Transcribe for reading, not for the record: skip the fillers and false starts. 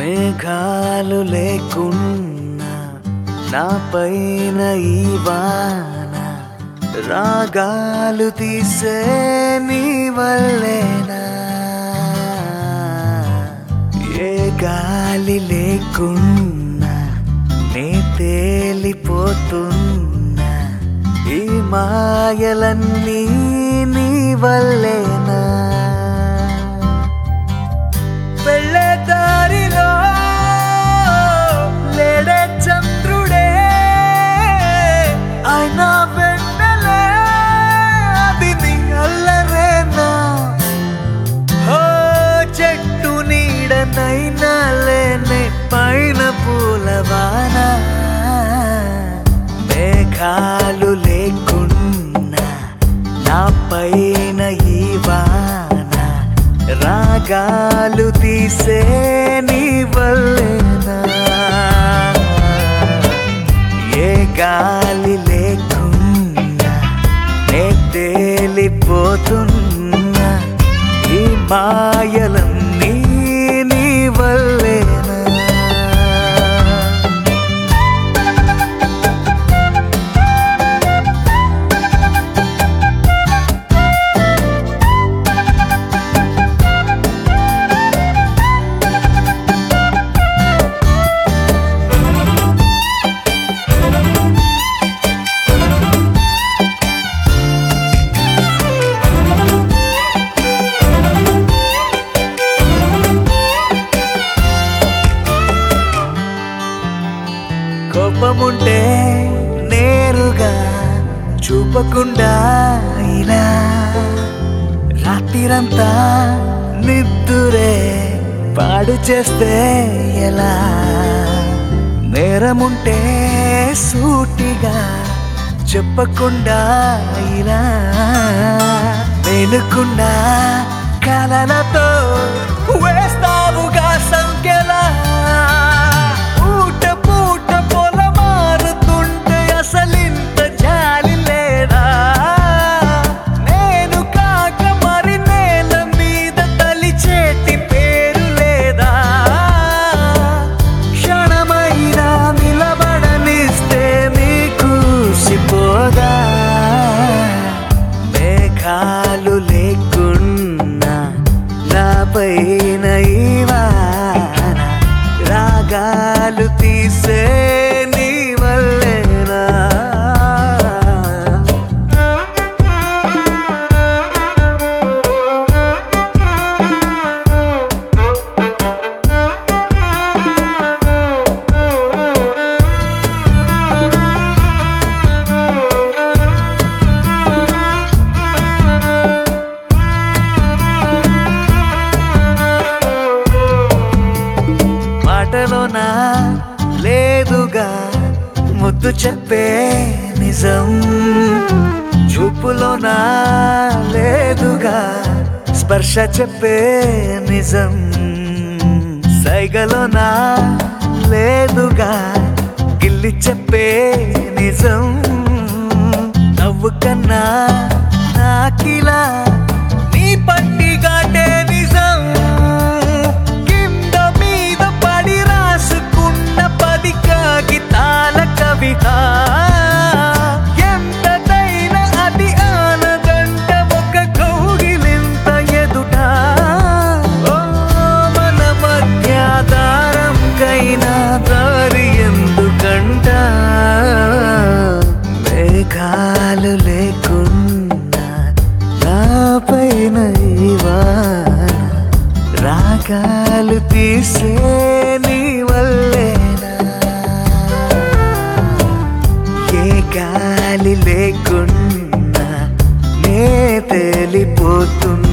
మేఘాలు లేకున్నా నా పైన ఈ వాన రాగాలు తీసే నీ వల్లేనా ఏ గాలి లేకున్నా నే తేలిపోతున్నా ఈ మాయలన్నీ నీ వల్లేనా వెళ్ళే దారిలో లేడే చంద్రుడే అయినా వెన్నెలే అది నీ అల్లరేనా ఓ చెట్టు నీడనైనా లేనే పైన పూలవాన మేఘాలు లేకున్నా నా పైన ఈ వాన రాగాలు తీసే నీ వల్లేనా ఏ గాలి లేకున్నా నే తేలిపోతున్నా ఈ మాయలన్నీ నీ వల్లేనా కోపముంటే నేరుగా చూపకుండా ఇలా రాత్రిరంతా నిద్దురే పాడు చేస్తే ఎలా నేరముంటే సూటిగా చెప్పకుండా ఇలా మేలుకుండా కలలతో వేస్తావుగా సంఖ్యలా మేఘాలు లేకున్నా నా పైన ఈ వాన రాగాలు తీసే నీ వల్లేనా మాటలోనా లేదుగా ముద్దు చెప్పే నిజం చూపులోనా లేదుగా స్పర్శ చెప్పే నిజం సైగలోనా లేదుగా గిల్లి చెప్పే నిజం నవ్వు కన్నా నాకిలా నీ పట్టి గాటే నిజం కాగితాల కవిత ఎంతైనా అది ఆనదంట ఒక కౌగిలింత ఎదుట మన మధ్య దారంకైనా దారి ఎందుకంట మేఘాలు లేకున్నా నా పైన ఈ వాన రాగాలు తీసే నీ వల్లేనా గాలి లేకున్నా నే తేలిపోతున్నా